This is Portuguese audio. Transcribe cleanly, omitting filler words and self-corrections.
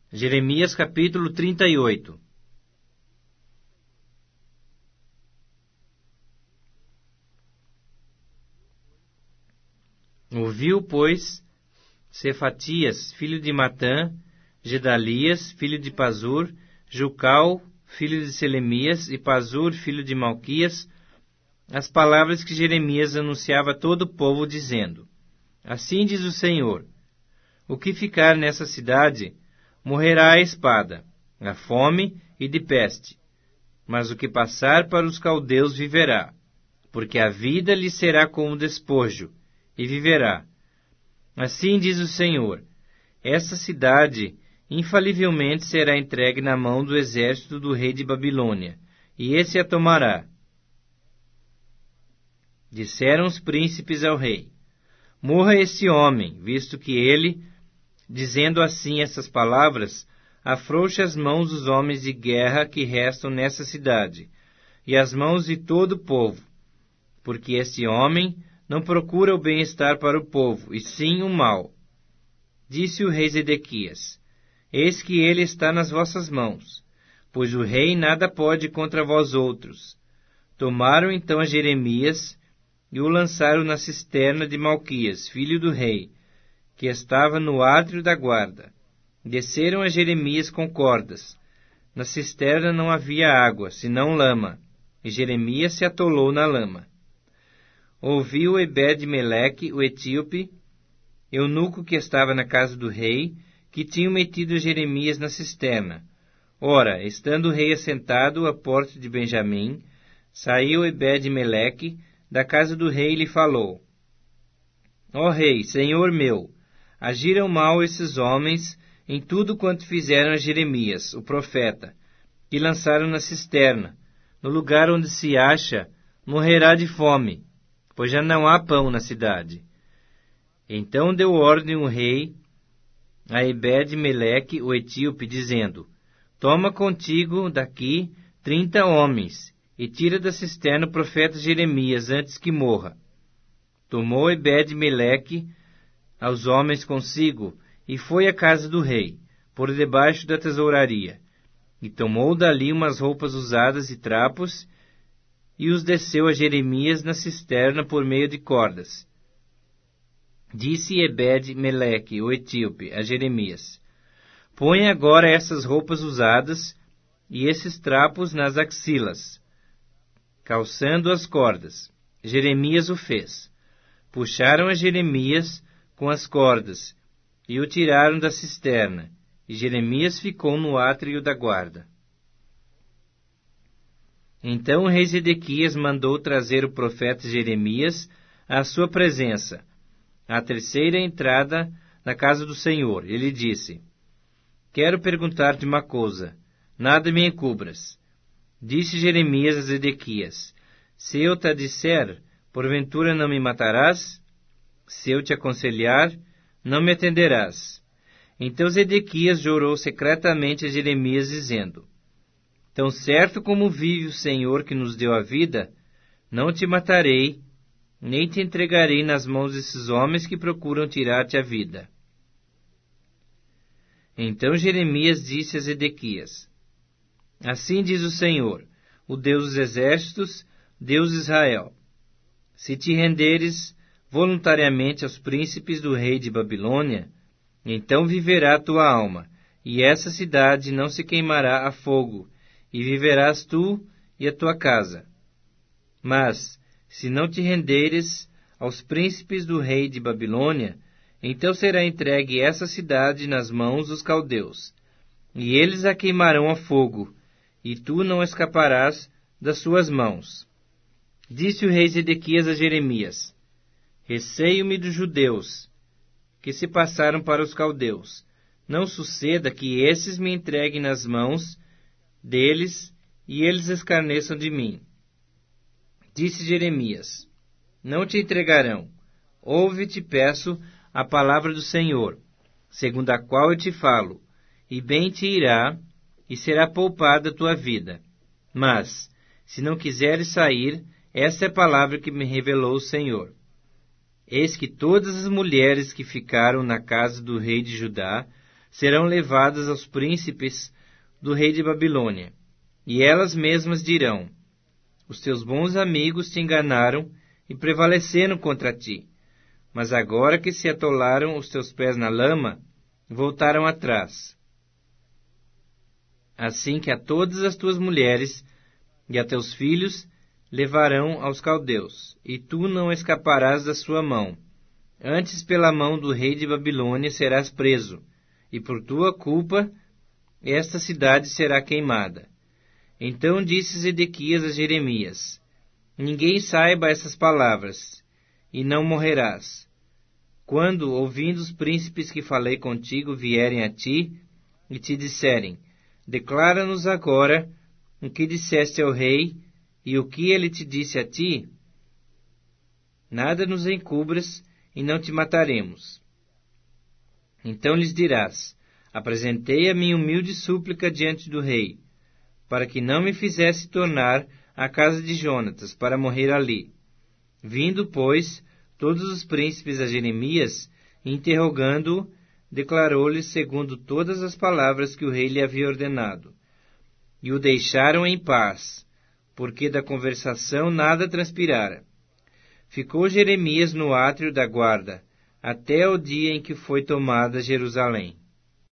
Jeremias capítulo 38. Ouviu, pois, Cefatias, filho de Matã, Gedalias, filho de Pazur, Jucal, filho de Selemias, e Pazur, filho de Malquias, as palavras que Jeremias anunciava a todo o povo, dizendo: Assim diz o Senhor: o que ficar nessa cidade morrerá à espada, à fome e de peste. Mas o que passar para os caldeus viverá, porque a vida lhe será como despojo, e viverá. Assim diz o Senhor: essa cidade infalivelmente será entregue na mão do exército do rei de Babilônia, e esse a tomará. Disseram os príncipes ao rei: morra este homem, visto que ele, dizendo assim essas palavras, afrouxa as mãos dos homens de guerra que restam nessa cidade, e as mãos de todo o povo, porque este homem não procura o bem-estar para o povo, e sim o mal. Disse o rei Zedequias: eis que ele está nas vossas mãos, pois o rei nada pode contra vós outros. Tomaram então a Jeremias e o lançaram na cisterna de Malquias, filho do rei, que estava no átrio da guarda. Desceram a Jeremias com cordas. Na cisterna não havia água, senão lama, e Jeremias se atolou na lama. Ouviu Ebed-Meleque, o etíope, eunuco que estava na casa do rei, que tinham metido Jeremias na cisterna. Ora, estando o rei assentado à porta de Benjamim, saiu Ebed-Meleque da casa do rei e lhe falou: ó rei, senhor meu, agiram mal esses homens em tudo quanto fizeram a Jeremias, o profeta, que lançaram na cisterna. No lugar onde se acha, morrerá de fome, pois já não há pão na cidade. Então deu ordem o rei a Ebed-Meleque, o etíope, dizendo: toma contigo daqui 30 homens, e tira da cisterna o profeta Jeremias, antes que morra. Tomou Ebed-Meleque aos homens consigo, e foi à casa do rei, por debaixo da tesouraria, e tomou dali umas roupas usadas e trapos, e os desceu a Jeremias na cisterna por meio de cordas. Disse Ebed-Meleque, o etíope, a Jeremias: põe agora essas roupas usadas e esses trapos nas axilas, calçando as cordas. Jeremias o fez. Puxaram a Jeremias com as cordas e o tiraram da cisterna, e Jeremias ficou no átrio da guarda. Então o rei Zedequias mandou trazer o profeta Jeremias à sua presença, à terceira entrada na casa do Senhor. Ele disse: quero perguntar-te uma coisa, nada me encubras. Disse Jeremias a Zedequias: se eu te disser, porventura não me matarás? Se eu te aconselhar, não me atenderás. Então Zedequias jurou secretamente a Jeremias, dizendo: tão certo como vive o Senhor que nos deu a vida, não te matarei, nem te entregarei nas mãos desses homens que procuram tirar-te a vida. Então Jeremias disse a Zedequias: assim diz o Senhor, o Deus dos exércitos, Deus de Israel: se te renderes voluntariamente aos príncipes do rei de Babilônia, então viverá a tua alma, e essa cidade não se queimará a fogo, e viverás tu e a tua casa. Mas, se não te renderes aos príncipes do rei de Babilônia, então será entregue essa cidade nas mãos dos caldeus, e eles a queimarão a fogo, e tu não escaparás das suas mãos. Disse o rei Zedequias a Jeremias: receio-me dos judeus, que se passaram para os caldeus. Não suceda que esses me entreguem nas mãos deles, e eles escarneçam de mim. Disse Jeremias: não te entregarão. Ouve, te peço, a palavra do Senhor, segundo a qual eu te falo, e bem te irá, e será poupada a tua vida. Mas, se não quiseres sair, esta é a palavra que me revelou o Senhor. Eis que todas as mulheres que ficaram na casa do rei de Judá serão levadas aos príncipes do rei de Babilônia, e elas mesmas dirão: os teus bons amigos te enganaram e prevaleceram contra ti, mas agora que se atolaram os teus pés na lama, voltaram atrás. Assim que a todas as tuas mulheres e a teus filhos levarão aos caldeus, e tu não escaparás da sua mão. Antes pela mão do rei de Babilônia serás preso, e por tua culpa esta cidade será queimada. Então disse Zedequias a Jeremias: ninguém saiba essas palavras, e não morrerás. Quando, ouvindo os príncipes que falei contigo, vierem a ti e te disserem: declara-nos agora o que disseste ao rei e o que ele te disse a ti, nada nos encubras e não te mataremos. Então lhes dirás: apresentei a minha humilde súplica diante do rei, para que não me fizesse tornar à casa de Jonatas, para morrer ali. Vindo, pois, todos os príncipes a Jeremias, interrogando-o, declarou-lhes segundo todas as palavras que o rei lhe havia ordenado. E o deixaram em paz, porque da conversação nada transpirara. Ficou Jeremias no átrio da guarda, até o dia em que foi tomada Jerusalém.